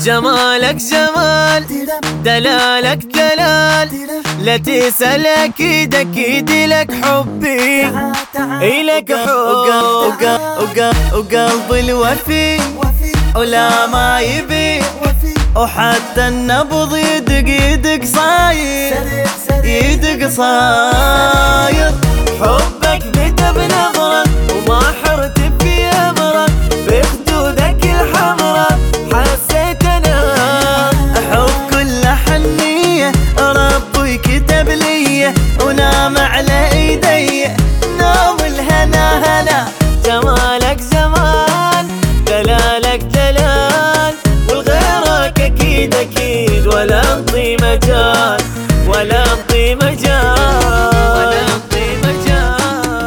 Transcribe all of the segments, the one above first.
جمالك جمال، دلالك دلال، لا تسأل أكيد أكيد لك حبي، إلك حب وقلبي الوفي ولا ما يبي، وحتى النبض يدق يدق صاير يدق صاير. حبك بدا بنظرة وما حرت في أمرة، في خدودك الحمرة حسيت أنا أحب كل حنية، ربي كتب لي ونام على إيدي نوم الهنا هنا. جمالك جمال، دلالك دلال، والغيرك أكيد أكيد ولا انطي مجال، ولا انطي مجال، ولا انطي مجال.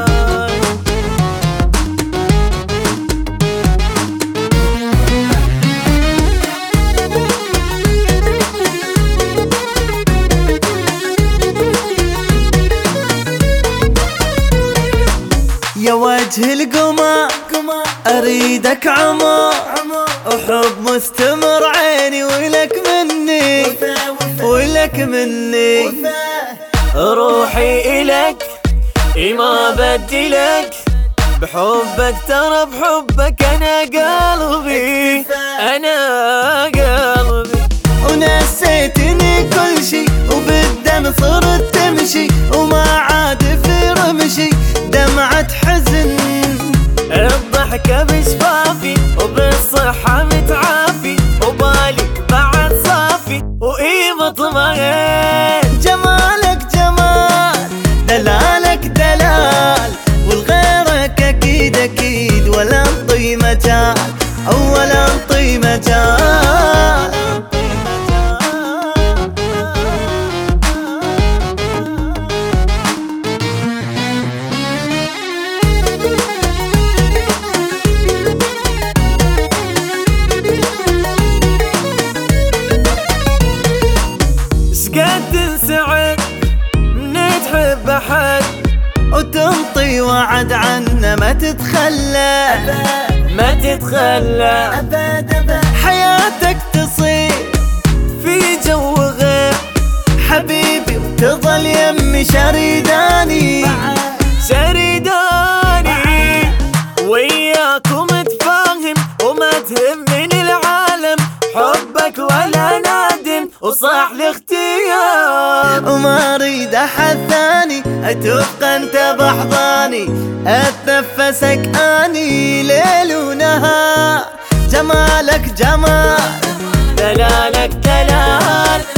يا وجه القمر أريدك عمر، وحب مستمر عيني ولك مني، ولك مني. روحي إلك ما بدلك، بحبك ترى بحبك أنا قلبي، أنا قلبي. ونسيتني كل شي وبالدم صرت تمشي، وما عاد في رمشي دمعة حزن. الضحكة بشفافي وبالصحة متعافي، وبالي بعد صافي وإيمة طمعين. جمالك جمال، دلالك دلال، والغيرك أكيد أكيد ولا انطي مجال، ولا انطي مجال. قد تنسعد من تحب أحد، وتنطي وعد عنه ما تتخلى، ما تتخلى. حياتك تصير في جو غير حبيبي، وتظل يمي شريداني، شريداني. وياكم تفاهم وما تهمني العالم، حبك ولا نادم وصاح الاختيار. وما اريد احد ثاني تبقى انت بحضاني، اتنفسك اني ليل ونهار. جمالك جمال، دلالك دلال،